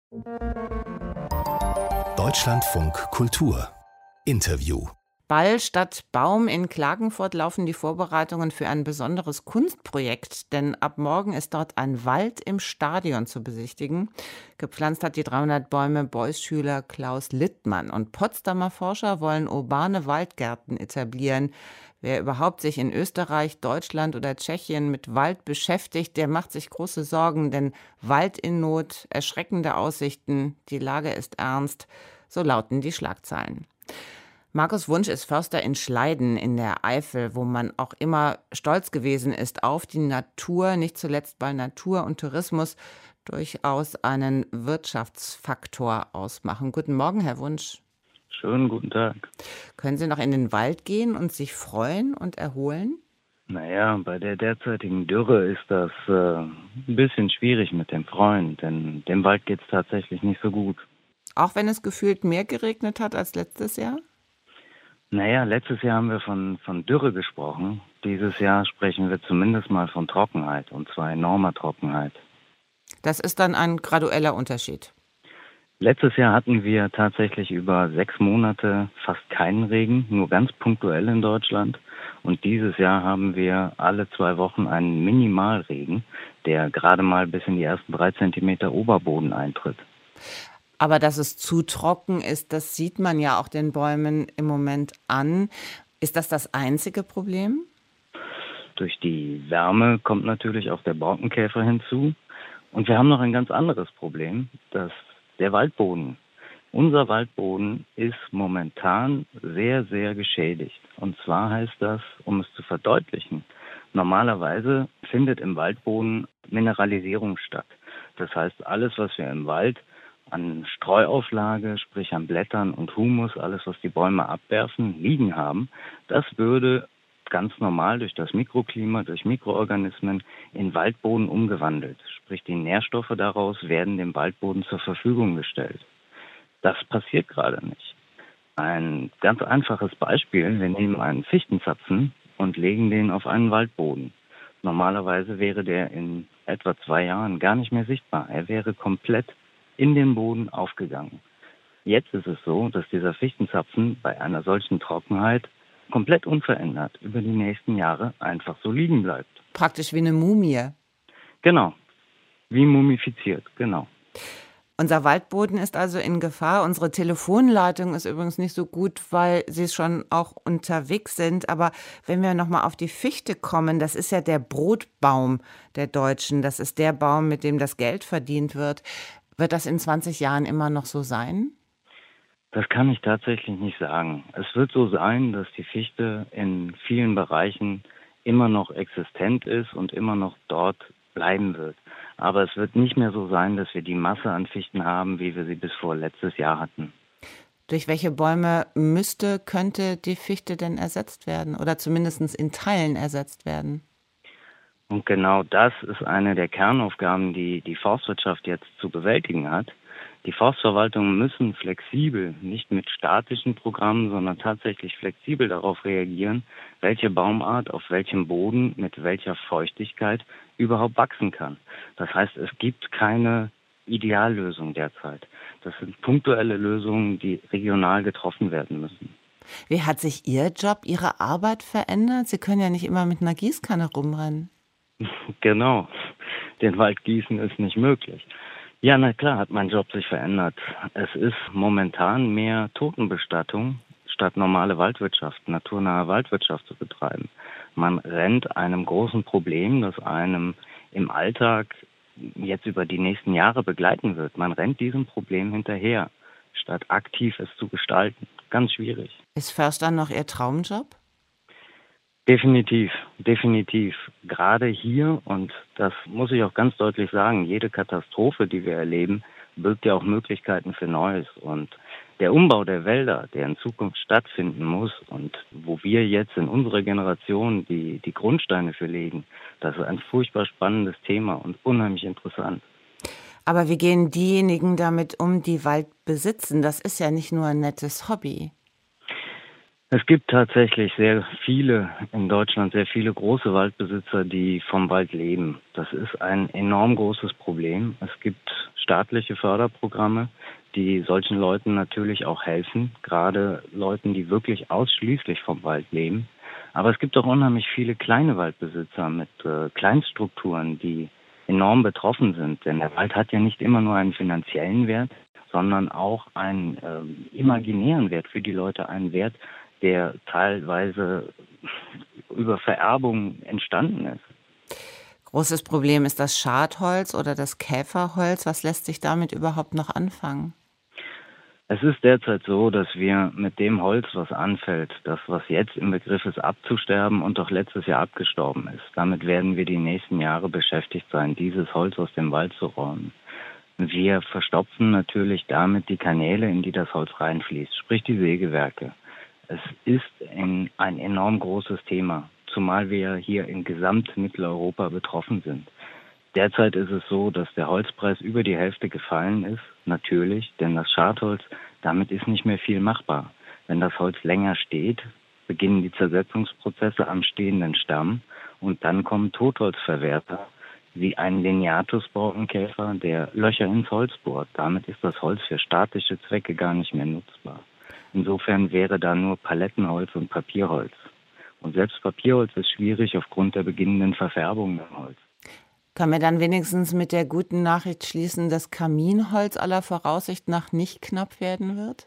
Deutschlandfunk Kultur Interview. Ball statt Baum in Klagenfurt laufen die Vorbereitungen für ein besonderes Kunstprojekt, denn ab morgen ist dort ein Wald im Stadion zu besichtigen. Gepflanzt hat die 300 Bäume Beuys-Schüler Klaus Littmann, und Potsdamer Forscher wollen urbane Waldgärten etablieren. Wer überhaupt sich in Österreich, Deutschland oder Tschechien mit Wald beschäftigt, der macht sich große Sorgen, denn Wald in Not, erschreckende Aussichten, die Lage ist ernst, so lauten die Schlagzeilen. Markus Wunsch ist Förster in Schleiden in der Eifel, wo man auch immer stolz gewesen ist auf die Natur, nicht zuletzt weil Natur und Tourismus durchaus einen Wirtschaftsfaktor ausmachen. Guten Morgen, Herr Wunsch. Schönen guten Tag. Können Sie noch in den Wald gehen und sich freuen und erholen? Naja, bei der derzeitigen Dürre ist das ein bisschen schwierig mit dem Freuen, denn dem Wald geht es tatsächlich nicht so gut. Auch wenn es gefühlt mehr geregnet hat als letztes Jahr? Naja, letztes Jahr haben wir von Dürre gesprochen. Dieses Jahr sprechen wir zumindest mal von Trockenheit, und zwar enormer Trockenheit. Das ist dann ein gradueller Unterschied. Letztes Jahr hatten wir tatsächlich über 6 Monate fast keinen Regen, nur ganz punktuell in Deutschland. Und dieses Jahr haben wir alle 2 Wochen einen Minimalregen, der gerade mal bis in die ersten 3 Zentimeter Oberboden eintritt. Aber dass es zu trocken ist, das sieht man ja auch den Bäumen im Moment an. Ist das das einzige Problem? Durch die Wärme kommt natürlich auch der Borkenkäfer hinzu. Und wir haben noch ein ganz anderes Problem, der Waldboden. Unser Waldboden ist momentan sehr, sehr geschädigt. Und zwar heißt das, um es zu verdeutlichen, normalerweise findet im Waldboden Mineralisierung statt. Das heißt, alles, was wir im Wald an Streuauflage, sprich an Blättern und Humus, alles, was die Bäume abwerfen, liegen haben, das würde ganz normal durch das Mikroklima, durch Mikroorganismen in Waldboden umgewandelt. Sprich, die Nährstoffe daraus werden dem Waldboden zur Verfügung gestellt. Das passiert gerade nicht. Ein ganz einfaches Beispiel: Wir nehmen einen Fichtenzapfen und legen den auf einen Waldboden. Normalerweise wäre der in etwa 2 Jahren gar nicht mehr sichtbar. Er wäre komplett in den Boden aufgegangen. Jetzt ist es so, dass dieser Fichtenzapfen bei einer solchen Trockenheit komplett unverändert über die nächsten Jahre einfach so liegen bleibt. Praktisch wie eine Mumie. Genau, wie mumifiziert, genau. Unser Waldboden ist also in Gefahr. Unsere Telefonleitung ist übrigens nicht so gut, weil Sie schon auch unterwegs sind. Aber wenn wir nochmal auf die Fichte kommen, das ist ja der Brotbaum der Deutschen. Das ist der Baum, mit dem das Geld verdient wird. Wird das in 20 Jahren immer noch so sein? Das kann ich tatsächlich nicht sagen. Es wird so sein, dass die Fichte in vielen Bereichen immer noch existent ist und immer noch dort bleiben wird. Aber es wird nicht mehr so sein, dass wir die Masse an Fichten haben, wie wir sie bis vor letztes Jahr hatten. Durch welche Bäume könnte die Fichte denn ersetzt werden oder zumindest in Teilen ersetzt werden? Und genau das ist eine der Kernaufgaben, die die Forstwirtschaft jetzt zu bewältigen hat. Die Forstverwaltungen müssen flexibel, nicht mit statischen Programmen, sondern tatsächlich flexibel darauf reagieren, welche Baumart auf welchem Boden mit welcher Feuchtigkeit überhaupt wachsen kann. Das heißt, es gibt keine Ideallösung derzeit. Das sind punktuelle Lösungen, die regional getroffen werden müssen. Wie hat sich Ihr Job, Ihre Arbeit verändert? Sie können ja nicht immer mit einer Gießkanne rumrennen. Genau, den Wald gießen ist nicht möglich. Ja, na klar, hat mein Job sich verändert. Es ist momentan mehr Totenbestattung, statt normale Waldwirtschaft, naturnahe Waldwirtschaft zu betreiben. Man rennt einem großen Problem, das einem im Alltag jetzt über die nächsten Jahre begleiten wird. Man rennt diesem Problem hinterher, statt aktiv es zu gestalten. Ganz schwierig. Ist Förster noch Ihr Traumjob? Definitiv, definitiv. Gerade hier, und das muss ich auch ganz deutlich sagen, jede Katastrophe, die wir erleben, birgt ja auch Möglichkeiten für Neues. Und der Umbau der Wälder, der in Zukunft stattfinden muss und wo wir jetzt in unserer Generation die Grundsteine für legen, das ist ein furchtbar spannendes Thema und unheimlich interessant. Aber wie gehen diejenigen damit um, die Wald besitzen? Das ist ja nicht nur ein nettes Hobby. Es gibt tatsächlich sehr viele in Deutschland, sehr viele große Waldbesitzer, die vom Wald leben. Das ist ein enorm großes Problem. Es gibt staatliche Förderprogramme, die solchen Leuten natürlich auch helfen, gerade Leuten, die wirklich ausschließlich vom Wald leben. Aber es gibt auch unheimlich viele kleine Waldbesitzer mit Kleinststrukturen, die enorm betroffen sind. Denn der Wald hat ja nicht immer nur einen finanziellen Wert, sondern auch einen imaginären Wert für die Leute, einen Wert, der teilweise über Vererbung entstanden ist. Großes Problem ist das Schadholz oder das Käferholz. Was lässt sich damit überhaupt noch anfangen? Es ist derzeit so, dass wir mit dem Holz, was anfällt, das, was jetzt im Begriff ist, abzusterben und doch letztes Jahr abgestorben ist, damit werden wir die nächsten Jahre beschäftigt sein, dieses Holz aus dem Wald zu räumen. Wir verstopfen natürlich damit die Kanäle, in die das Holz reinfließt, sprich die Sägewerke. Es ist ein enorm großes Thema, zumal wir hier in Gesamtmitteleuropa betroffen sind. Derzeit ist es so, dass der Holzpreis über die Hälfte gefallen ist, natürlich, denn das Schadholz, damit ist nicht mehr viel machbar. Wenn das Holz länger steht, beginnen die Zersetzungsprozesse am stehenden Stamm und dann kommen Totholzverwerter, wie ein Lineatus-Borkenkäfer, der Löcher ins Holz bohrt. Damit ist das Holz für statische Zwecke gar nicht mehr nutzbar. Insofern wäre da nur Palettenholz und Papierholz. Und selbst Papierholz ist schwierig aufgrund der beginnenden Verfärbung im Holz. Können wir dann wenigstens mit der guten Nachricht schließen, dass Kaminholz aller Voraussicht nach nicht knapp werden wird?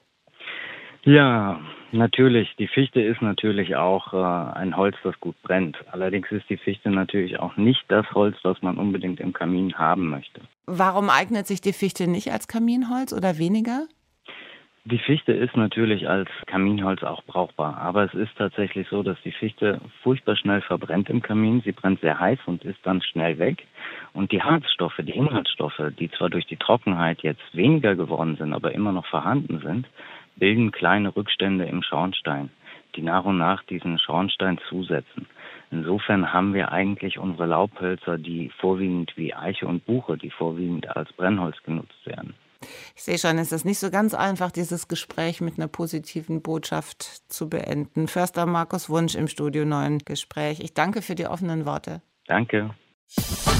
Ja, natürlich. Die Fichte ist natürlich auch ein Holz, das gut brennt. Allerdings ist die Fichte natürlich auch nicht das Holz, was man unbedingt im Kamin haben möchte. Warum eignet sich die Fichte nicht als Kaminholz oder weniger? Die Fichte ist natürlich als Kaminholz auch brauchbar, aber es ist tatsächlich so, dass die Fichte furchtbar schnell verbrennt im Kamin. Sie brennt sehr heiß und ist dann schnell weg. Und die Harzstoffe, die Inhaltsstoffe, die zwar durch die Trockenheit jetzt weniger geworden sind, aber immer noch vorhanden sind, bilden kleine Rückstände im Schornstein, die nach und nach diesen Schornstein zusetzen. Insofern haben wir eigentlich unsere Laubhölzer, die vorwiegend wie Eiche und Buche, die vorwiegend als Brennholz genutzt werden. Ich sehe schon, es ist nicht so ganz einfach, dieses Gespräch mit einer positiven Botschaft zu beenden. Förster Markus Wunsch im Studio 9 Gespräch. Ich danke für die offenen Worte. Danke.